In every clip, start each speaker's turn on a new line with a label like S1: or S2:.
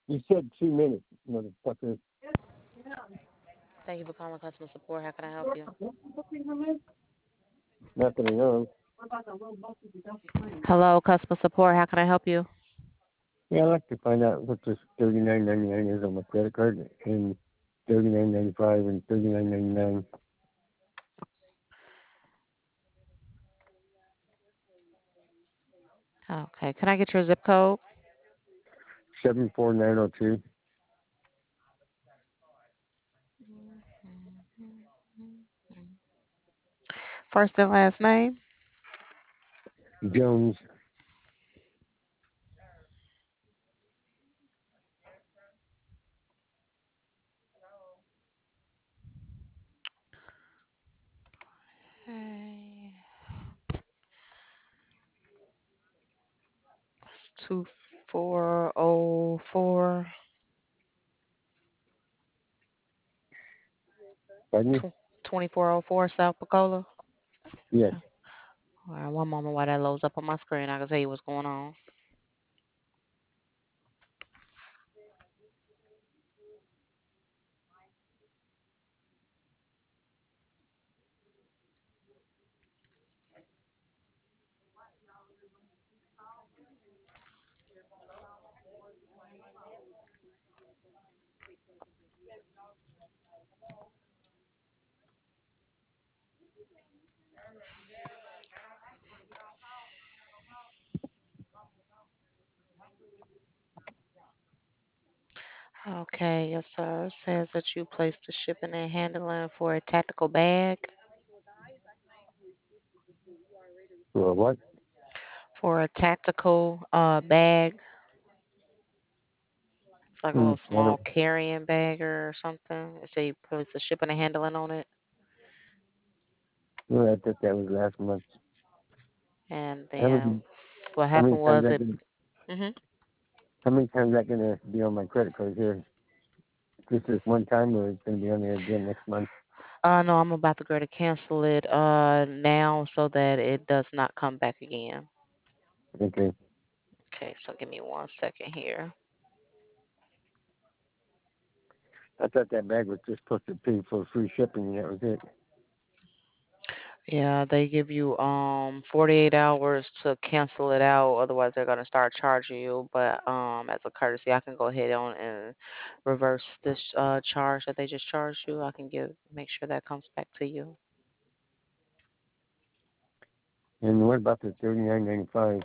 S1: You said 2 minutes, motherfucker.
S2: Thank you for calling customer support. How can I help you?
S1: Not that I know.
S2: Hello, customer support. How can I help you?
S1: Yeah, I'd like to find out what this 39.99 is on my credit card and 39.95 and 39.99.
S2: Okay. Can I get your zip code?
S1: 74902.
S2: First and last name?
S1: Jones.
S2: Okay. 2404
S1: Pardon me?
S2: 2404 South Pecola.
S1: Yes.
S2: Okay. All right, one moment while that loads up on my screen. I can tell you what's going on. Okay, yes, sir. It says that you placed the shipping and handling for a tactical bag.
S1: For what?
S2: For a tactical bag. It's like a little
S1: I
S2: small
S1: don't.
S2: carrying bag or something. It say you placed the shipping and handling on it.
S1: Well, I thought that was last month.
S2: And
S1: How
S2: then
S1: many?
S2: what
S1: How many
S2: happened
S1: times
S2: was
S1: that?
S2: it. hmm
S1: How many times that gonna be on my credit card here? Just this one time, or it's gonna be on there again next month?
S2: No, I'm about to go to cancel it now so that it does not come back again.
S1: Okay.
S2: Okay, so give me 1 second here.
S1: I thought that bag was just supposed to pay for free shipping, and that was it.
S2: Yeah, they give you 48 hours to cancel it out, otherwise they're gonna start charging you. But as a courtesy, I can go ahead on and reverse this charge that they just charged you. I can make sure that comes back to you.
S1: And what about the 39.95?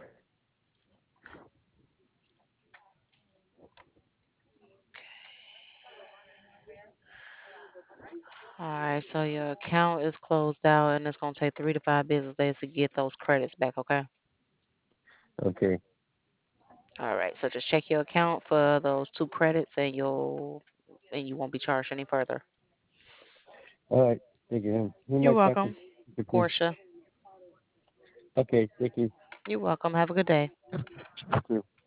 S2: All right, so your account is closed out, and it's gonna take 3 to 5 business days to get those credits back. Okay.
S1: Okay.
S2: All right, so just check your account for those 2 credits, and you won't be charged any further.
S1: All right. Thank you. Who am
S2: You're
S1: I talking
S2: welcome,
S1: to?
S2: Portia.
S1: Okay. Thank you.
S2: You're welcome. Have a good day.
S1: Thank you.